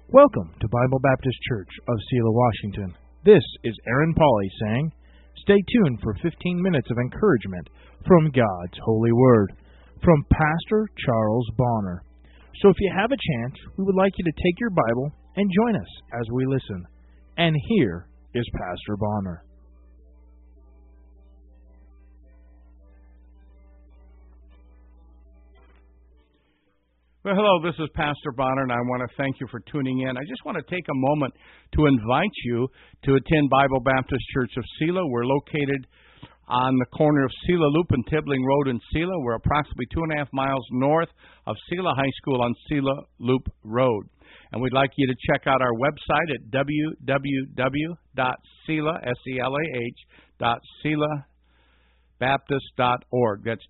Welcome to Bible Baptist Church of Selah, Washington. This is Aaron Pauley saying, stay tuned for 15 minutes of encouragement from God's Holy Word from Pastor Charles Bonner. So if you have a chance, we would like you to take your Bible and join us as we listen. And here is Pastor Bonner. Well, hello, this is Pastor Bonner, and I want to thank you for tuning in. I just want to take a moment to invite you to attend Bible Baptist Church of Selah. We're located on the corner of Selah Loop and Tibbling Road in Selah. We're approximately 2.5 miles north of Selah High School on Selah Loop Road. And we'd like you to check out our website at www.selah.org. That's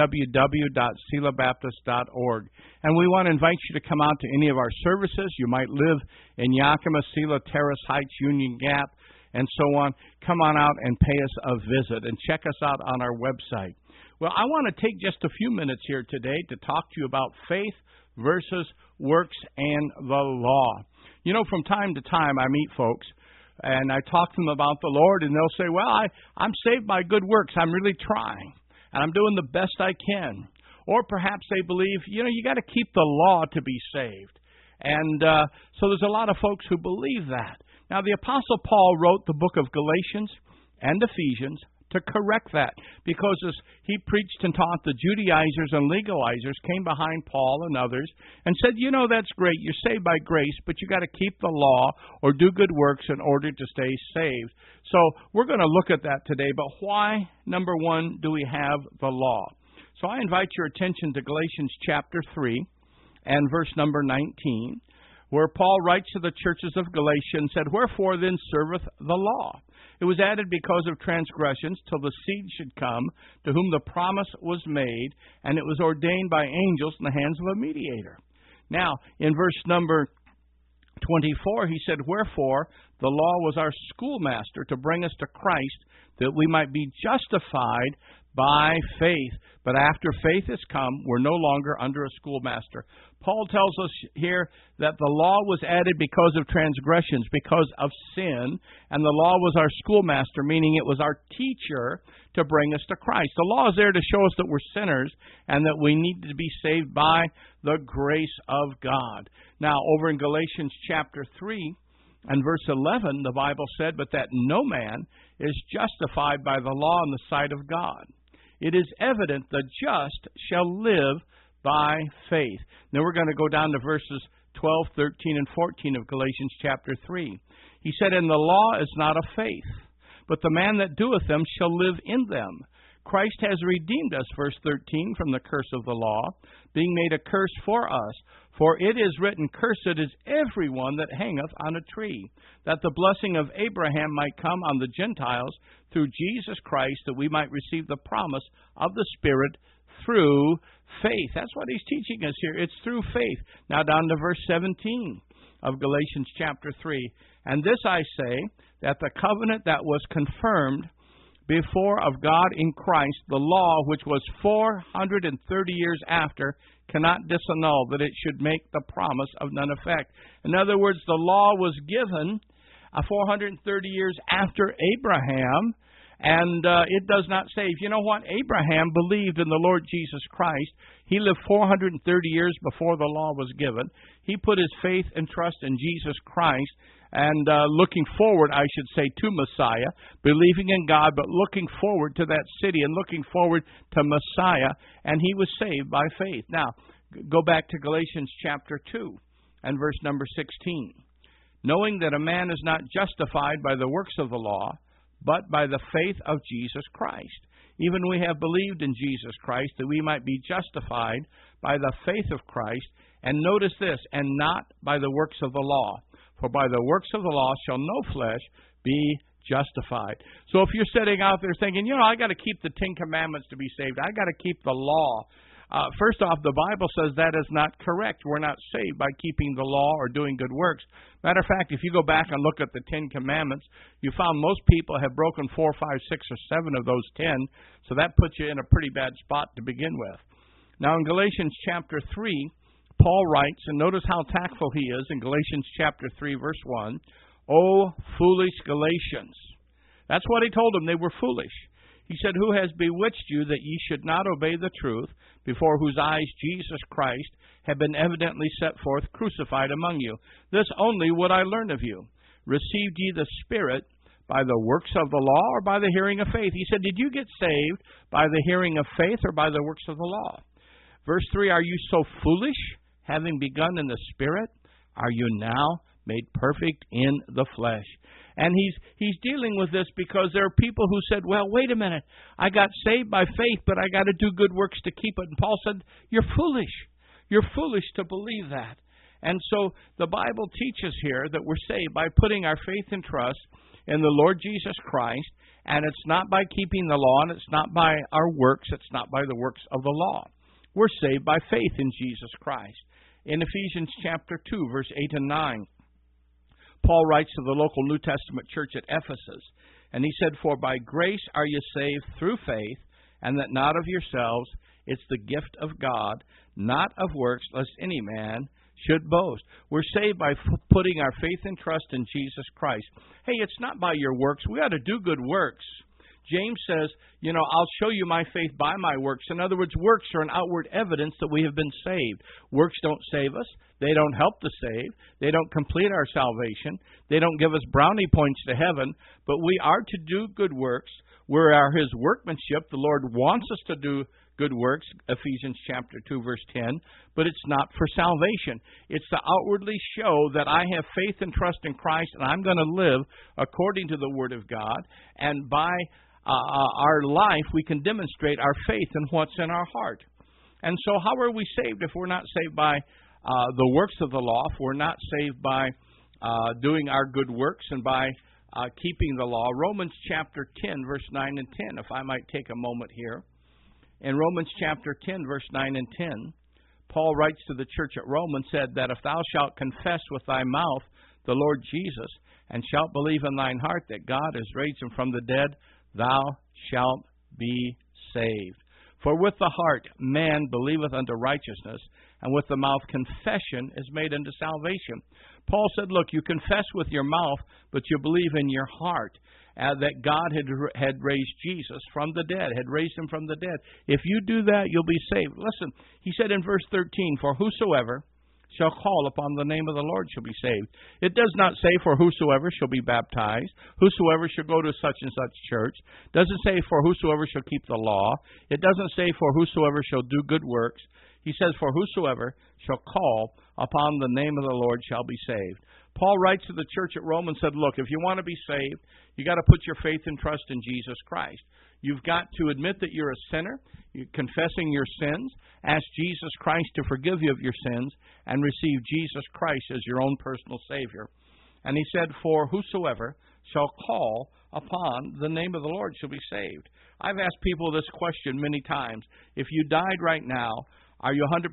www.selahbaptist.org. And we want to invite you to come out to any of our services. You might live in Yakima, Selah, Terrace Heights, Union Gap, and so on. Come on out and pay us a visit and check us out on our website. Well, I want to take just a few minutes here today to talk to you about faith versus works and the law. You know, from time to time I meet folks and I talk to them about the Lord, and they'll say, well, I'm saved by good works. I'm really trying, and I'm doing the best I can. Or perhaps they believe, you got to keep the law to be saved. And so there's a lot of folks who believe that. Now, the Apostle Paul wrote the book of Galatians and Ephesians to correct that, because as he preached and taught, the Judaizers and legalizers came behind Paul and others and said, that's great, you're saved by grace, but you got to keep the law or do good works in order to stay saved. So we're going to look at that today, but why, number one, do we have the law? So I invite your attention to Galatians chapter 3 and verse number 19, where Paul writes to the churches of Galatia and said, wherefore then serveth the law? It was added because of transgressions till the seed should come, to whom the promise was made, and it was ordained by angels in the hands of a mediator. Now, in verse number 24, he said, wherefore the law was our schoolmaster to bring us to Christ, that we might be justified by faith. But after faith has come, we're no longer under a schoolmaster. Paul tells us here that the law was added because of transgressions, because of sin, and the law was our schoolmaster, meaning it was our teacher to bring us to Christ. The law is there to show us that we're sinners and that we need to be saved by the grace of God. Now, over in Galatians chapter 3 and verse 11, the Bible said, but that no man is justified by the law in the sight of God. It is evident the just shall live by faith. Now we're going to go down to verses 12, 13, and 14 of Galatians chapter 3. He said, and the law is not of faith, but the man that doeth them shall live in them. Christ has redeemed us, verse 13, from the curse of the law, being made a curse for us. For it is written, cursed is everyone that hangeth on a tree, that the blessing of Abraham might come on the Gentiles through Jesus Christ, that we might receive the promise of the Spirit through faith. That's what he's teaching us here. It's through faith. Now down to verse 17 of Galatians chapter 3. And this I say, that the covenant that was confirmed before of God in Christ, the law which was 430 years after, cannot disannul, that it should make the promise of none effect. In other words, the law was given 430 years after Abraham, and it does not save. You know what? Abraham believed in the Lord Jesus Christ. He lived 430 years before the law was given. He put his faith and trust in Jesus Christ, and looking forward, I should say, to Messiah, believing in God, but looking forward to that city and looking forward to Messiah, and he was saved by faith. Now, go back to Galatians chapter 2 and verse number 16. Knowing that a man is not justified by the works of the law, but by the faith of Jesus Christ. Even we have believed in Jesus Christ, that we might be justified by the faith of Christ, and notice this, and not by the works of the law. For by the works of the law shall no flesh be justified. So if you're sitting out there thinking, I got to keep the 10 Commandments to be saved, I got to keep the law. First off, the Bible says that is not correct. We're not saved by keeping the law or doing good works. Matter of fact, if you go back and look at the 10 Commandments, you found most people have broken 4, 5, 6, or 7 of those 10. So that puts you in a pretty bad spot to begin with. Now in Galatians chapter 3, Paul writes, and notice how tactful he is in Galatians chapter 3, verse 1, "O foolish Galatians." That's what he told them. They were foolish. He said, "Who has bewitched you that ye should not obey the truth, before whose eyes Jesus Christ have been evidently set forth crucified among you? This only would I learn of you. Received ye the Spirit by the works of the law or by the hearing of faith?" He said, did you get saved by the hearing of faith or by the works of the law? Verse 3, "Are you so foolish, having begun in the Spirit? Are you now made perfect in the flesh?" And he's dealing with this because there are people who said, "Well, wait a minute. I got saved by faith, but I got to do good works to keep it." And Paul said, "You're foolish. You're foolish to believe that." And so the Bible teaches here that we're saved by putting our faith and trust in the Lord Jesus Christ, and it's not by keeping the law, and it's not by our works, it's not by the works of the law. We're saved by faith in Jesus Christ. In Ephesians chapter 2, verse 8 and 9, Paul writes to the local New Testament church at Ephesus, and he said, "For by grace are you saved through faith, and that not of yourselves, it's the gift of God, not of works, lest any man should boast." We're saved by putting our faith and trust in Jesus Christ. Hey, it's not by your works. We ought to do good works. James says, I'll show you my faith by my works. In other words, works are an outward evidence that we have been saved. Works don't save us. They don't help to save. They don't complete our salvation. They don't give us brownie points to heaven. But we are to do good works. We are His workmanship. The Lord wants us to do good works, Ephesians chapter 2, verse 10. But it's not for salvation. It's to outwardly show that I have faith and trust in Christ, and I'm going to live according to the Word of God. And by our life, we can demonstrate our faith in what's in our heart. And so how are we saved if we're not saved by the works of the law, if we're not saved by doing our good works and by keeping the law? Romans chapter 10, verse 9 and 10, if I might take a moment here. In Romans chapter 10, verse 9 and 10, Paul writes to the church at Rome and said that if thou shalt confess with thy mouth the Lord Jesus, and shalt believe in thine heart that God has raised him from the dead, thou shalt be saved. For with the heart man believeth unto righteousness, and with the mouth confession is made unto salvation. Paul said, look, you confess with your mouth, but you believe in your heart that God had raised Jesus from the dead, had raised him from the dead. If you do that, you'll be saved. Listen, he said in verse 13, for whosoever shall call upon the name of the Lord shall be saved. It does not say for whosoever shall be baptized, whosoever shall go to such and such church. It doesn't say for whosoever shall keep the law. It doesn't say for whosoever shall do good works. He says for whosoever shall call upon the name of the Lord shall be saved. Paul writes to the church at Rome and said, look, if you want to be saved, you got to put your faith and trust in Jesus Christ. You've got to admit that you're a sinner, confessing your sins, ask Jesus Christ to forgive you of your sins, and receive Jesus Christ as your own personal Savior. And he said, for whosoever shall call upon the name of the Lord shall be saved. I've asked people this question many times. If you died right now, are you 100%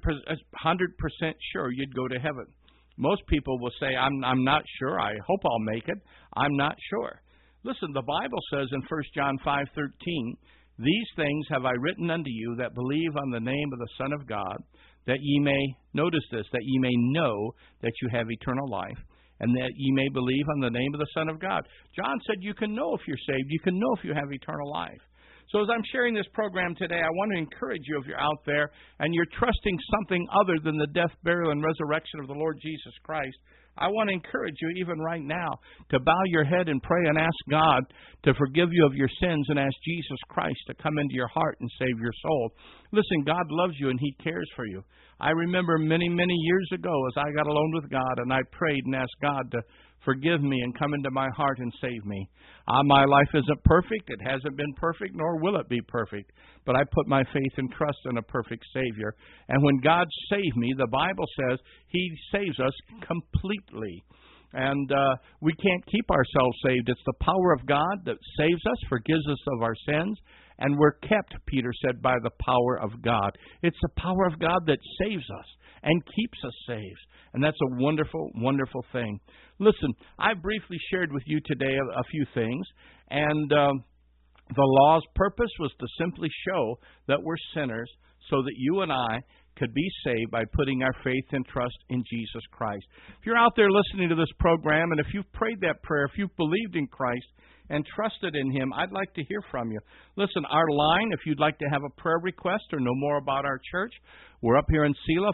sure you'd go to heaven? Most people will say, I'm not sure. I hope I'll make it. I'm not sure. Listen, the Bible says in 1 John 5:13, these things have I written unto you that believe on the name of the Son of God, that ye may, notice this, that ye may know that you have eternal life, and that ye may believe on the name of the Son of God. John said you can know if you're saved. You can know if you have eternal life. So as I'm sharing this program today, I want to encourage you, if you're out there and you're trusting something other than the death, burial, and resurrection of the Lord Jesus Christ, I want to encourage you even right now to bow your head and pray and ask God to forgive you of your sins and ask Jesus Christ to come into your heart and save your soul. Listen, God loves you and He cares for you. I remember many, many years ago as I got alone with God and I prayed and asked God to forgive me and come into my heart and save me. My life isn't perfect. It hasn't been perfect, nor will it be perfect. But I put my faith and trust in a perfect Savior. And when God saved me, the Bible says He saves us completely. And we can't keep ourselves saved. It's the power of God that saves us, forgives us of our sins, and we're kept, Peter said, by the power of God. It's the power of God that saves us and keeps us saved. And that's a wonderful, wonderful thing. Listen, I briefly shared with you today a few things, and the law's purpose was to simply show that we're sinners so that you and I could be saved by putting our faith and trust in Jesus Christ. If you're out there listening to this program, and if you've prayed that prayer, if you've believed in Christ and trusted in Him, I'd like to hear from you. Listen, our line, if you'd like to have a prayer request or know more about our church, we're up here in Selah,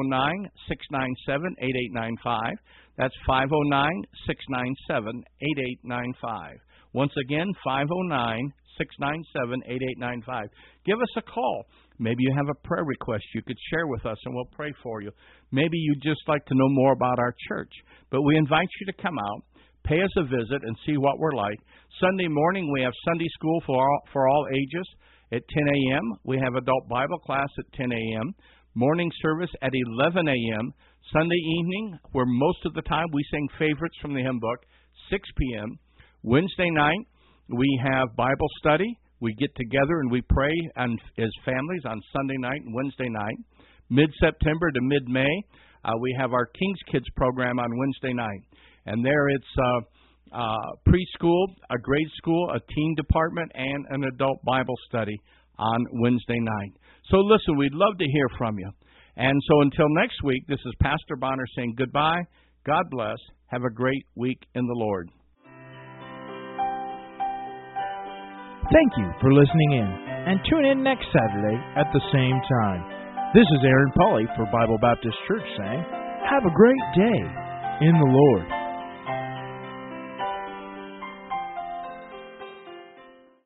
509-697-8895. That's 509-697-8895. Once again, 509-697-8895. Give us a call. Maybe you have a prayer request you could share with us, and we'll pray for you. Maybe you'd just like to know more about our church. But we invite you to come out, pay us a visit, and see what we're like. Sunday morning, we have Sunday school for all ages at 10 a.m. We have adult Bible class at 10 a.m., morning service at 11 a.m., Sunday evening, where most of the time we sing favorites from the hymn book, 6 p.m. Wednesday night, we have Bible study. We get together and we pray as families on Sunday night and Wednesday night. Mid-September to mid-May, we have our King's Kids program on Wednesday night. And there it's preschool, a grade school, a teen department, and an adult Bible study on Wednesday night. So listen, we'd love to hear from you. And so until next week, this is Pastor Bonner saying goodbye. God bless. Have a great week in the Lord. Thank you for listening in, and tune in next Saturday at the same time. This is Aaron Pauley for Bible Baptist Church saying, have a great day in the Lord.